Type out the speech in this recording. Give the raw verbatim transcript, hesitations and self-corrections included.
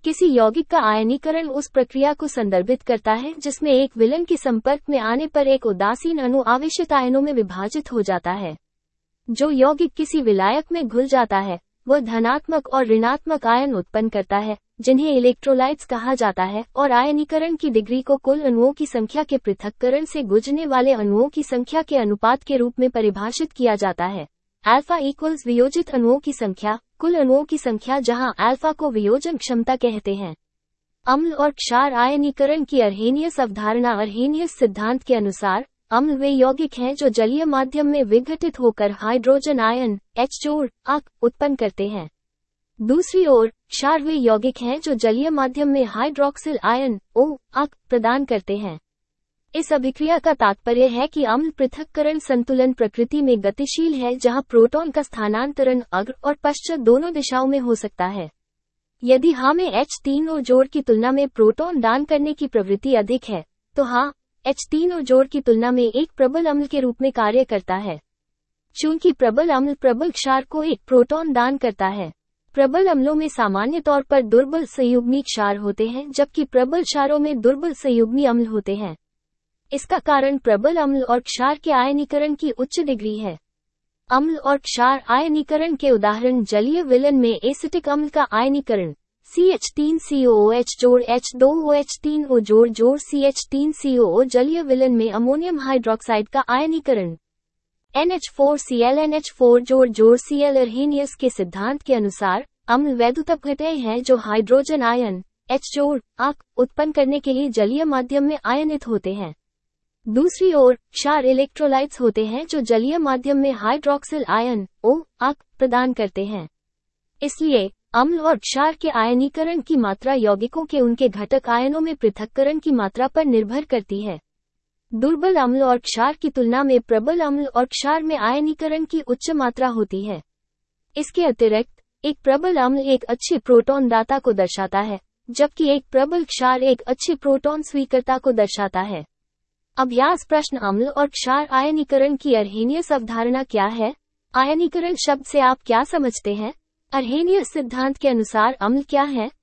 किसी यौगिक का आयनीकरण उस प्रक्रिया को संदर्भित करता है जिसमें एक विलन के संपर्क में आने पर एक उदासीन अणु आवेशित आयनों में विभाजित हो जाता है। जो यौगिक किसी विलायक में घुल जाता है वह धनात्मक और ऋणात्मक आयन उत्पन्न करता है, जिन्हें इलेक्ट्रोलाइट्स कहा जाता है, और आयनीकरण की डिग्री को कुल अणुओं की संख्या के पृथक्करण से गुजरने वाले अणुओं की संख्या के अनुपात के रूप में परिभाषित किया जाता है। अल्फा इक्वल्स वियोजित अणुओं की संख्या, कुल अणुओं की संख्या, जहां अल्फा को वियोजन क्षमता कहते हैं। अम्ल और क्षार आयनीकरण की अर्हेनियस अवधारणा। अर्हेनियस सिद्धांत के अनुसार अम्ल वे यौगिक हैं जो जलीय माध्यम में विघटित होकर हाइड्रोजन आयन H जोड़ अक उत्पन्न करते हैं। दूसरी ओर क्षार वे यौगिक हैं जो जलीय माध्यम में हाइड्रोक्सिल आयन O अक प्रदान करते हैं। इस अभिक्रिया का तात्पर्य है कि अम्ल पृथक्करण संतुलन प्रकृति में गतिशील है, जहां प्रोटॉन का स्थानांतरण अग्र और पश्चात दोनों दिशाओं में हो सकता है। यदि हाँ में H तीन O जोड़ की तुलना में प्रोटॉन दान करने की प्रवृत्ति अधिक है, तो हाँ H तीन O जोड़ की तुलना में एक प्रबल अम्ल के रूप में कार्य करता है। चूंकि प्रबल अम्ल प्रबल क्षार को एक प्रोटॉन दान करता है। प्रबल अम्लों में सामान्य तौर पर दुर्बल संयुग्मी क्षार होते हैं, जबकि प्रबल क्षारों में दुर्बल संयुग्मी अम्ल होते हैं। इसका कारण प्रबल अम्ल और क्षार के आयनीकरण की उच्च डिग्री है। अम्ल और क्षार आयनीकरण के उदाहरण जलीय विलन में एसिटिक अम्ल का आयनीकरण C H three C O O H जोड़ H two O H three O जोड़ जोड़ सी एच थ्री सी ओ ओ। जलीय विलन में अमोनियम हाइड्रोक्साइड का आयनीकरण N H four C L N H four जोड़ जोड़ सी एल। अर्हेनियस के सिद्धांत के अनुसार अम्ल वैद्युतपघटय हैं जो हाइड्रोजन आयन H जोड़ अक उत्पन्न करने के लिए जलीय माध्यम में आयनित होते हैं। दूसरी ओर क्षार इलेक्ट्रोलाइट्स होते हैं जो जलीय माध्यम में हाइड्रोक्सिल आयन O अक प्रदान करते हैं। इसलिए अम्ल और क्षार के आयनीकरण की मात्रा यौगिकों के उनके घटक आयनों में पृथक्करण की मात्रा पर निर्भर करती है। दुर्बल अम्ल और क्षार की तुलना में प्रबल अम्ल और क्षार में आयनीकरण की उच्च मात्रा होती है। इसके अतिरिक्त एक प्रबल अम्ल एक अच्छे प्रोटॉन दाता को दर्शाता है, जबकि एक प्रबल क्षार एक अच्छे प्रोटॉन स्वीकर्ता को दर्शाता है। अभ्यास प्रश्न। अम्ल और क्षार आयनीकरण की अर्हेनियस अवधारणा क्या है? आयनीकरण शब्द से आप क्या समझते हैं? अर्हेनियस सिद्धांत के अनुसार अम्ल क्या है?